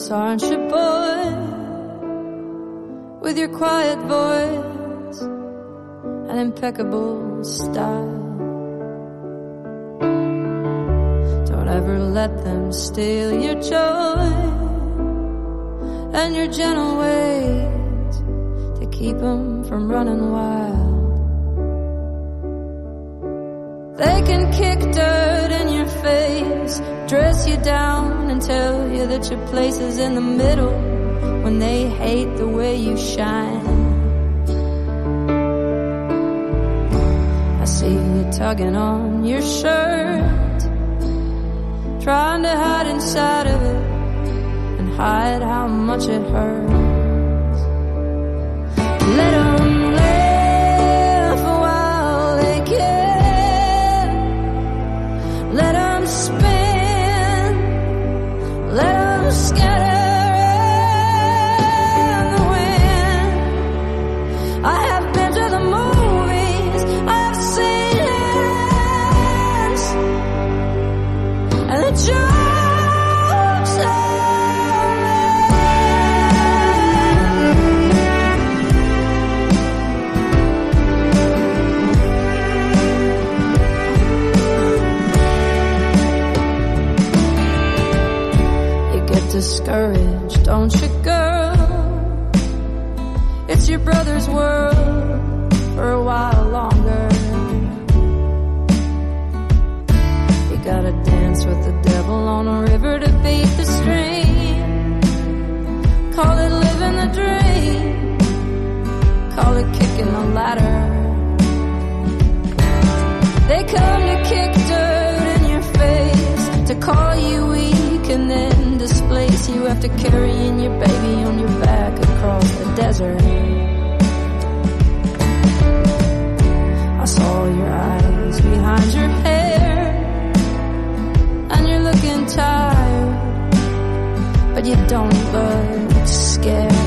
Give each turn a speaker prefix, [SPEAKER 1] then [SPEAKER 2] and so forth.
[SPEAKER 1] aren't you, boy? With your quiet voice and impeccable style. Don't ever let them steal your joy and your gentle ways to keep them from running wild. They can kick dirt in your face, dress you down and tell you that your place is in the middle when they hate the way you shine. I see you tugging on your shirt, trying to hide inside of it and hide how much it hurts. Let 'em laugh while they can. Let 'em spin, let 'em scatter in the wind. I have been to the movies, I have seen it, and the jokes discouraged, don't you, girl? It's your brother's world for a while longer. You gotta dance with the devil on a river to beat the stream. Call it living the dream, call it kicking the ladder. They come to kick dirt in your face, to call you weak and then displace you after carrying your baby on your back across the desert. I saw your eyes behind your hair, and you're looking tired, but you don't look scared.